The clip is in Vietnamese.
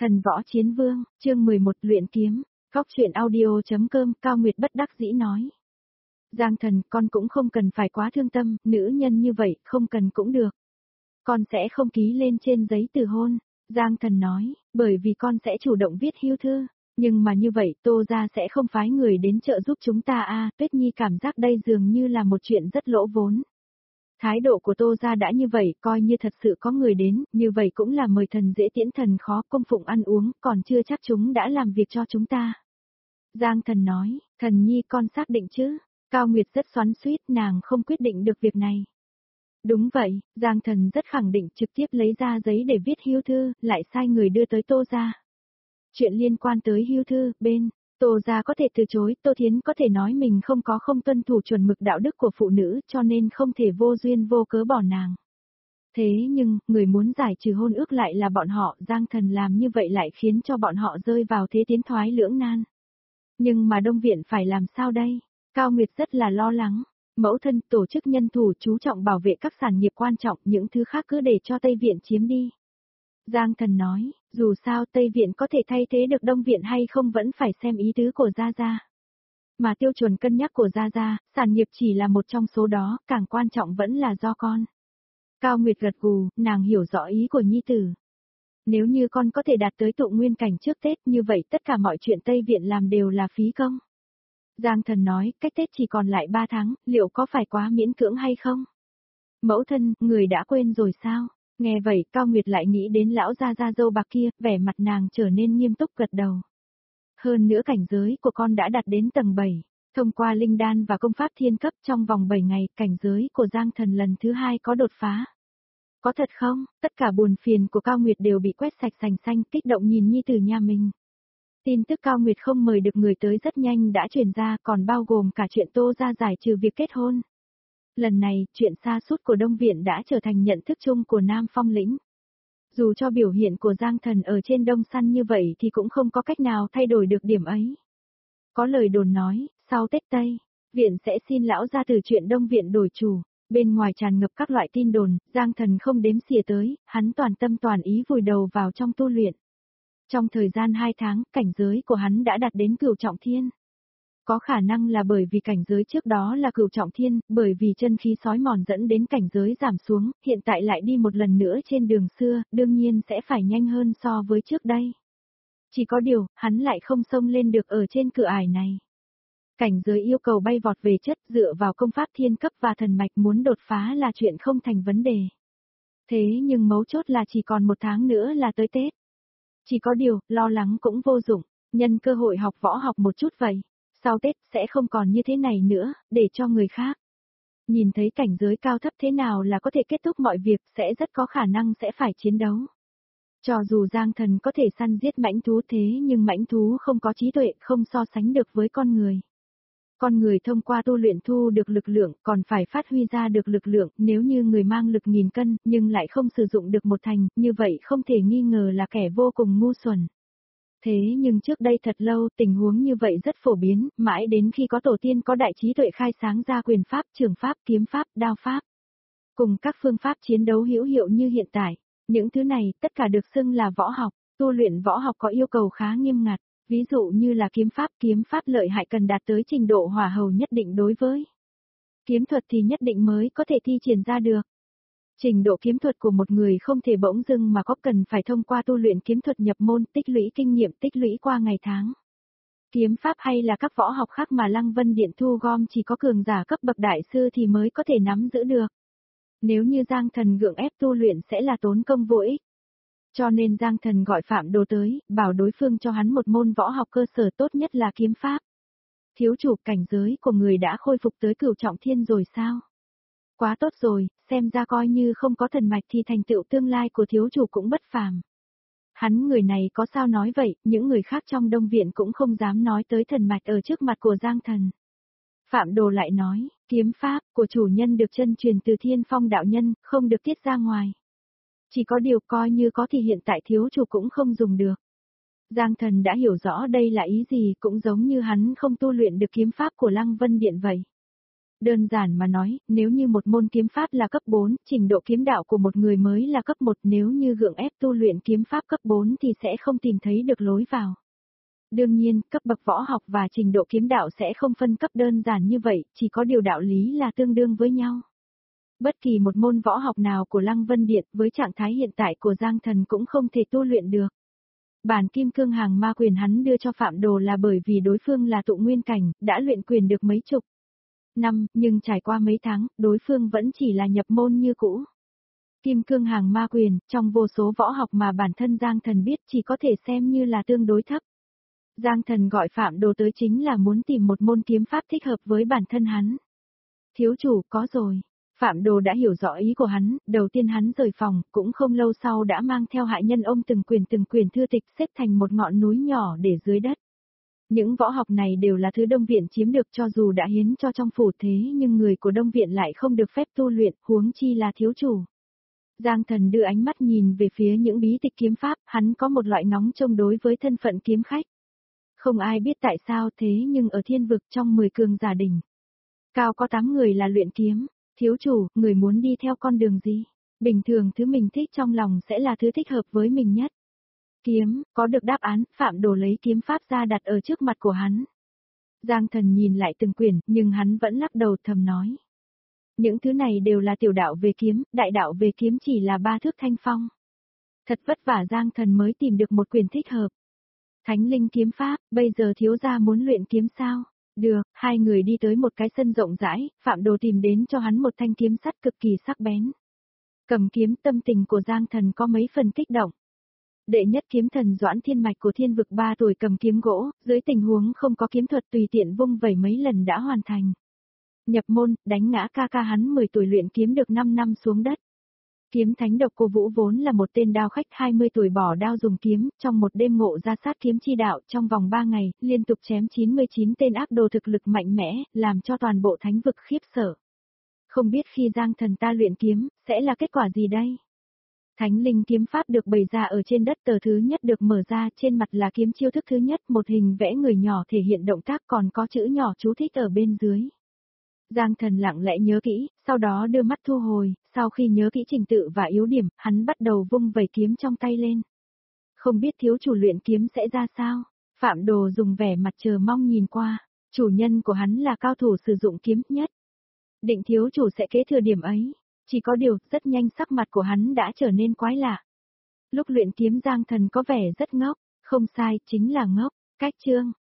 Thần võ chiến vương, chương 11 luyện kiếm, Góc truyện audio.com, Cao Nguyệt bất đắc dĩ nói. Giang Thần, con cũng không cần phải quá thương tâm, nữ nhân như vậy, không cần cũng được. Con sẽ không ký lên trên giấy từ hôn, Giang Thần nói, bởi vì con sẽ chủ động viết hưu thư, nhưng mà như vậy Tô gia sẽ không phái người đến trợ giúp chúng ta à, Tuyết Nhi cảm giác đây dường như là một chuyện rất lỗ vốn. Thái độ của Tô gia đã như vậy, coi như thật sự có người đến, như vậy cũng là mời thần dễ tiễn thần khó, cung phụng ăn uống, còn chưa chắc chúng đã làm việc cho chúng ta. Giang Thần nói, Thần Nhi con xác định chứ? Cao Nguyệt rất xoắn xuýt, nàng không quyết định được việc này. Đúng vậy, Giang Thần rất khẳng định, trực tiếp lấy ra giấy để viết hưu thư, lại sai người đưa tới Tô gia. Chuyện liên quan tới hưu thư, bên Tô gia có thể từ chối, Tô Thiến có thể nói mình không tuân thủ chuẩn mực đạo đức của phụ nữ, cho nên không thể vô duyên vô cớ bỏ nàng. Thế nhưng, người muốn giải trừ hôn ước lại là bọn họ, Giang Thần làm như vậy lại khiến cho bọn họ rơi vào thế tiến thoái lưỡng nan. Nhưng mà Đông Viện phải làm sao đây? Cao Nguyệt rất là lo lắng. Mẫu thân, tổ chức nhân thủ chú trọng bảo vệ các sản nghiệp quan trọng, những thứ khác cứ để cho Tây Viện chiếm đi. Giang Thần nói, dù sao Tây Viện có thể thay thế được Đông Viện hay không vẫn phải xem ý tứ của Gia Gia. Mà tiêu chuẩn cân nhắc của Gia Gia, sản nghiệp chỉ là một trong số đó, càng quan trọng vẫn là do con. Cao Nguyệt gật gù, nàng hiểu rõ ý của nhi tử. Nếu như con có thể đạt tới tụ nguyên cảnh trước Tết như vậy tất cả mọi chuyện Tây Viện làm đều là phí công. Giang Thần nói, cách Tết chỉ còn lại 3 tháng, liệu có phải quá miễn cưỡng hay không? Mẫu thân, người đã quên rồi sao? Nghe vậy, Cao Nguyệt lại nghĩ đến lão Gia Gia dâu bạc kia, vẻ mặt nàng trở nên nghiêm túc gật đầu. Hơn nữa cảnh giới của con đã đạt đến tầng 7, thông qua linh đan và công pháp thiên cấp trong vòng 7 ngày, cảnh giới của Giang Thần lần thứ 2 có đột phá. Có thật không? Tất cả buồn phiền của Cao Nguyệt đều bị quét sạch sành xanh, kích động nhìn nhi tử nhà mình. Tin tức Cao Nguyệt không mời được người tới rất nhanh đã truyền ra, còn bao gồm cả chuyện Tô gia giải trừ việc kết hôn. Lần này, chuyện sa sút của Đông Viện đã trở thành nhận thức chung của Nam Phong lĩnh. Dù cho biểu hiện của Giang Thần ở trên Đông Săn như vậy thì cũng không có cách nào thay đổi được điểm ấy. Có lời đồn nói, sau Tết Tây, Viện sẽ xin lão gia từ chuyện Đông Viện đổi chủ. Bên ngoài tràn ngập các loại tin đồn, Giang Thần không đếm xỉa tới, hắn toàn tâm toàn ý vùi đầu vào trong tu luyện. Trong thời gian 2 tháng, cảnh giới của hắn đã đạt đến cửu trọng thiên. Có khả năng là bởi vì cảnh giới trước đó là cửu trọng thiên, bởi vì chân khí sói mòn dẫn đến cảnh giới giảm xuống, hiện tại lại đi một lần nữa trên đường xưa, đương nhiên sẽ phải nhanh hơn so với trước đây. Chỉ có điều, hắn lại không xông lên được ở trên cửa ải này. Cảnh giới yêu cầu bay vọt về chất dựa vào công pháp thiên cấp và thần mạch muốn đột phá là chuyện không thành vấn đề. Thế nhưng mấu chốt là chỉ còn 1 tháng nữa là tới Tết. Chỉ có điều, lo lắng cũng vô dụng, nhân cơ hội học võ học một chút vậy. Sau Tết sẽ không còn như thế này nữa, để cho người khác. Nhìn thấy cảnh giới cao thấp thế nào là có thể kết thúc mọi việc sẽ rất có khả năng sẽ phải chiến đấu. Cho dù Giang Thần có thể săn giết mãnh thú thế nhưng mãnh thú không có trí tuệ không so sánh được với con người. Con người thông qua tu luyện thu được lực lượng còn phải phát huy ra được lực lượng nếu như người mang lực 1000 cân nhưng lại không sử dụng được 1 thành, như vậy không thể nghi ngờ là kẻ vô cùng ngu xuẩn. Thế nhưng trước đây thật lâu tình huống như vậy rất phổ biến, mãi đến khi có tổ tiên có đại trí tuệ khai sáng ra quyền pháp, trường pháp, kiếm pháp, đao pháp. Cùng các phương pháp chiến đấu hữu hiệu như hiện tại, những thứ này tất cả được xưng là võ học, tu luyện võ học có yêu cầu khá nghiêm ngặt. Ví dụ như là kiếm pháp lợi hại cần đạt tới trình độ hỏa hầu nhất định đối với kiếm thuật thì nhất định mới có thể thi triển ra được. Trình độ kiếm thuật của một người không thể bỗng dưng mà có cần phải thông qua tu luyện kiếm thuật nhập môn tích lũy kinh nghiệm tích lũy qua ngày tháng. Kiếm pháp hay là các võ học khác mà Lăng Vân Điện thu gom chỉ có cường giả cấp bậc đại sư thì mới có thể nắm giữ được. Nếu như Giang Thần gượng ép tu luyện sẽ là tốn công vô ích. Cho nên Giang Thần gọi Phạm Đồ tới, bảo đối phương cho hắn một môn võ học cơ sở tốt nhất là kiếm pháp. Thiếu chủ, cảnh giới của người đã khôi phục tới cửu trọng thiên rồi sao? Quá tốt rồi, xem ra coi như không có thần mạch thì thành tựu tương lai của thiếu chủ cũng bất phàm. Hắn người này có sao nói vậy, những người khác trong Đông Viện cũng không dám nói tới thần mạch ở trước mặt của Giang Thần. Phạm Đồ lại nói, kiếm pháp của chủ nhân được chân truyền từ Thiên Phong đạo nhân, không được tiết ra ngoài. Chỉ có điều coi như có thì hiện tại thiếu chủ cũng không dùng được. Giang Thần đã hiểu rõ đây là ý gì cũng giống như hắn không tu luyện được kiếm pháp của Lăng Vân Điện vậy. Đơn giản mà nói, nếu như một môn kiếm pháp là cấp 4, trình độ kiếm đạo của một người mới là cấp 1, nếu như gượng ép tu luyện kiếm pháp cấp 4 thì sẽ không tìm thấy được lối vào. Đương nhiên, cấp bậc võ học và trình độ kiếm đạo sẽ không phân cấp đơn giản như vậy, chỉ có điều đạo lý là tương đương với nhau. Bất kỳ một môn võ học nào của Lăng Vân Điện với trạng thái hiện tại của Giang Thần cũng không thể tu luyện được. Bản kim cương hàng ma quyền hắn đưa cho Phạm Đồ là bởi vì đối phương là tụ nguyên cảnh, đã luyện quyền được mấy chục năm, nhưng trải qua mấy tháng, đối phương vẫn chỉ là nhập môn như cũ. Kim cương hàng ma quyền, trong vô số võ học mà bản thân Giang Thần biết chỉ có thể xem như là tương đối thấp. Giang Thần gọi Phạm Đồ tới chính là muốn tìm một môn kiếm pháp thích hợp với bản thân hắn. Thiếu chủ, có rồi. Phạm Đồ đã hiểu rõ ý của hắn, đầu tiên hắn rời phòng, cũng không lâu sau đã mang theo hạ nhân ông từng quyền thư tịch xếp thành một ngọn núi nhỏ để dưới đất. Những võ học này đều là thứ Đông Viện chiếm được, cho dù đã hiến cho trong phủ thế nhưng người của Đông Viện lại không được phép tu luyện, huống chi là thiếu chủ. Giang Thần đưa ánh mắt nhìn về phía những bí tịch kiếm pháp, hắn có một loại ngóng trông đối với thân phận kiếm khách. Không ai biết tại sao thế nhưng ở thiên vực trong 10 cường giả đỉnh, cao có 8 người là luyện kiếm. Thiếu chủ, người muốn đi theo con đường gì? Bình thường thứ mình thích trong lòng sẽ là thứ thích hợp với mình nhất. Kiếm, có được đáp án, Phạm Đồ lấy kiếm pháp ra đặt ở trước mặt của hắn. Giang Thần nhìn lại từng quyển, nhưng hắn vẫn lắc đầu thầm nói. Những thứ này đều là tiểu đạo về kiếm, đại đạo về kiếm chỉ là 3 thước thanh phong. Thật vất vả Giang Thần mới tìm được một quyển thích hợp. Thánh linh kiếm pháp, bây giờ thiếu gia muốn luyện kiếm sao? Được, hai người đi tới một cái sân rộng rãi, Phạm Đồ tìm đến cho hắn một thanh kiếm sắt cực kỳ sắc bén. Cầm kiếm, tâm tình của Giang Thần có mấy phần kích động. Đệ nhất kiếm thần Doãn Thiên Mạch của Thiên vực 3 tuổi cầm kiếm gỗ, dưới tình huống không có kiếm thuật tùy tiện vung vẩy mấy lần đã hoàn thành. Nhập môn, đánh ngã ca ca hắn 10 tuổi luyện kiếm được 5 năm xuống đất. Kiếm thánh độc cô Vũ vốn là một tên đao khách 20 tuổi bỏ đao dùng kiếm, trong một đêm ngộ ra sát kiếm chi đạo, trong vòng 3 ngày, liên tục chém 99 tên ác đồ thực lực mạnh mẽ, làm cho toàn bộ thánh vực khiếp sợ. Không biết khi Giang Thần ta luyện kiếm, sẽ là kết quả gì đây? Thánh linh kiếm pháp được bày ra ở trên đất, tờ thứ nhất được mở ra, trên mặt là kiếm chiêu thức thứ nhất, một hình vẽ người nhỏ thể hiện động tác, còn có chữ nhỏ chú thích ở bên dưới. Giang Thần lặng lẽ nhớ kỹ, sau đó đưa mắt thu hồi, sau khi nhớ kỹ trình tự và yếu điểm, hắn bắt đầu vung vẩy kiếm trong tay lên. Không biết thiếu chủ luyện kiếm sẽ ra sao? Phạm Đồ dùng vẻ mặt chờ mong nhìn qua, chủ nhân của hắn là cao thủ sử dụng kiếm nhất. Định thiếu chủ sẽ kế thừa điểm ấy, chỉ có điều, rất nhanh sắc mặt của hắn đã trở nên quái lạ. Lúc luyện kiếm Giang Thần có vẻ rất ngốc, không sai, chính là ngốc. Cách chương